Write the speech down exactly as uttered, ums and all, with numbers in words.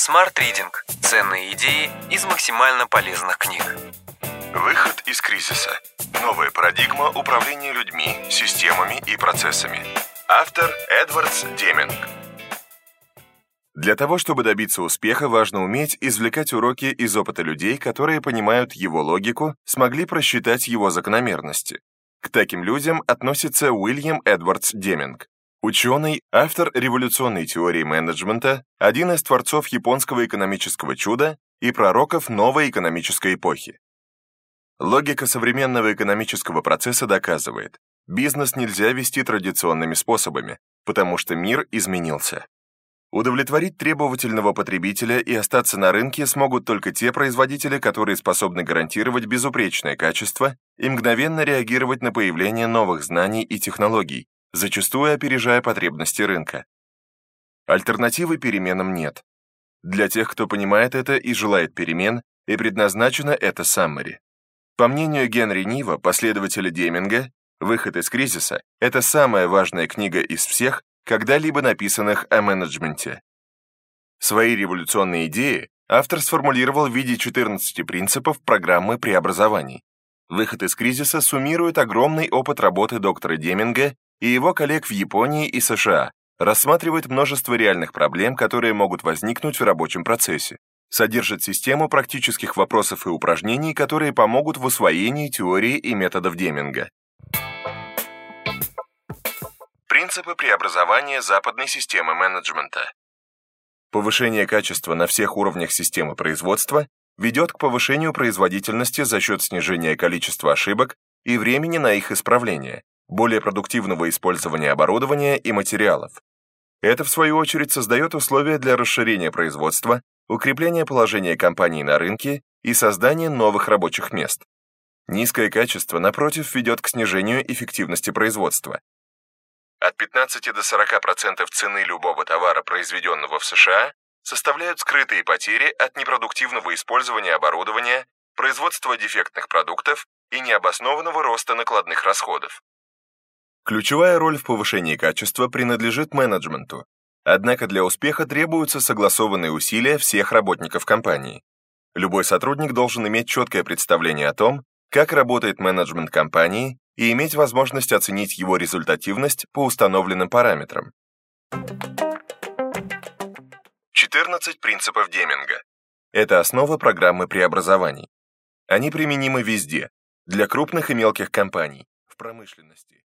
Smart Reading. Ценные идеи из максимально полезных книг. Выход из кризиса. Новая парадигма управления людьми, системами и процессами. Автор Эдвардс Деминг. Для того, чтобы добиться успеха, важно уметь извлекать уроки из опыта людей, которые понимают его логику, смогли просчитать его закономерности. К таким людям относится Уильям Эдвардс Деминг. Ученый, автор революционной теории менеджмента, один из творцов японского экономического чуда и пророков новой экономической эпохи. Логика современного экономического процесса доказывает, бизнес нельзя вести традиционными способами, потому что мир изменился. Удовлетворить требовательного потребителя и остаться на рынке смогут только те производители, которые способны гарантировать безупречное качество и мгновенно реагировать на появление новых знаний и технологий, зачастую опережая потребности рынка. Альтернативы переменам нет. Для тех, кто понимает это и желает перемен, и предназначено это Summary. По мнению Генри Нива, последователя Деминга, «Выход из кризиса» — это самая важная книга из всех, когда-либо написанных о менеджменте. Свои революционные идеи автор сформулировал в виде четырнадцати принципов программы преобразований. «Выход из кризиса» суммирует огромный опыт работы доктора Деминга и его коллег в Японии и США, рассматривает множество реальных проблем, которые могут возникнуть в рабочем процессе, содержит систему практических вопросов и упражнений, которые помогут в усвоении теории и методов Деминга. Принципы преобразования западной системы менеджмента. Повышение качества на всех уровнях системы производства ведет к повышению производительности за счет снижения количества ошибок и времени на их исправление, более продуктивного использования оборудования и материалов. Это, в свою очередь, создает условия для расширения производства, укрепления положения компании на рынке и создания новых рабочих мест. Низкое качество, напротив, ведет к снижению эффективности производства. От пятнадцати до сорока процентов цены любого товара, произведенного в США, составляют скрытые потери от непродуктивного использования оборудования, производства дефектных продуктов и необоснованного роста накладных расходов. Ключевая роль в повышении качества принадлежит менеджменту, однако для успеха требуются согласованные усилия всех работников компании. Любой сотрудник должен иметь четкое представление о том, как работает менеджмент компании, и иметь возможность оценить его результативность по установленным параметрам. четырнадцать принципов Деминга. Это основа программы преобразований. Они применимы везде, для крупных и мелких компаний, в промышленности,